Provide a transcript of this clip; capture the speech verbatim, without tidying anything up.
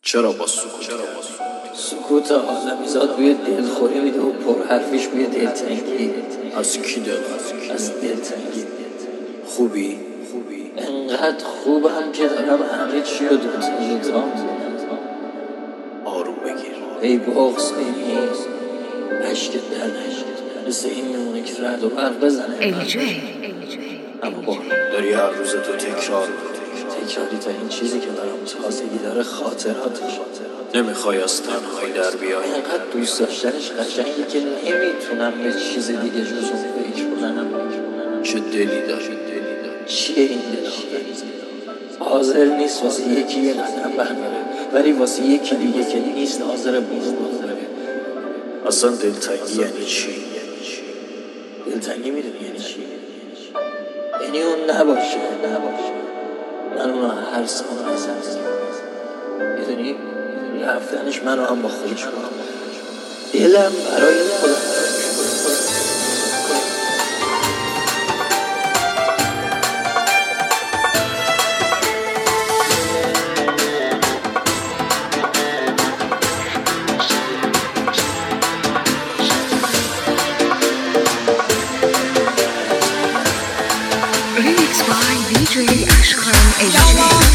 چرا با سکوت؟ سکوت آدمیزاد بوی دلخوری میده و پرحرفیش بوی دلتنگی. از کی دل؟ از دلتنگی. خوبی؟ خوبی؟ انقدر خوبم که دارم همه چی رو دوتا دوتا میزنم. آروم بگیر. ای بغض بینی عشق در مثل این میمونه که رد و برق بزنه. اما با داری هر روز تو تکرار تکراری تا این چیزی که برام تازگی داره خاطراتش. نمیخوای از تنهایی در بیای؟ اینقدر دوست داشتنش قشنگی که نمیتونم به چیز دیگه جز اون فکر کنم. چه دلی داری؟ چیه این دل حاضر نیست واسه یکی یه قدم برداره ولی واسه یکی دیگه که نیست حاضر باز برداره. اصلا دلتنگی یعنی چی؟ دلتنگی میدونی یعنی چی؟ یعنی اون نباشه نباشه من اونو هر سان ازم میدونی رفتنش منو هم با خودش کنم. دلم برای خودم Remixed by دی جی Ashkram H J.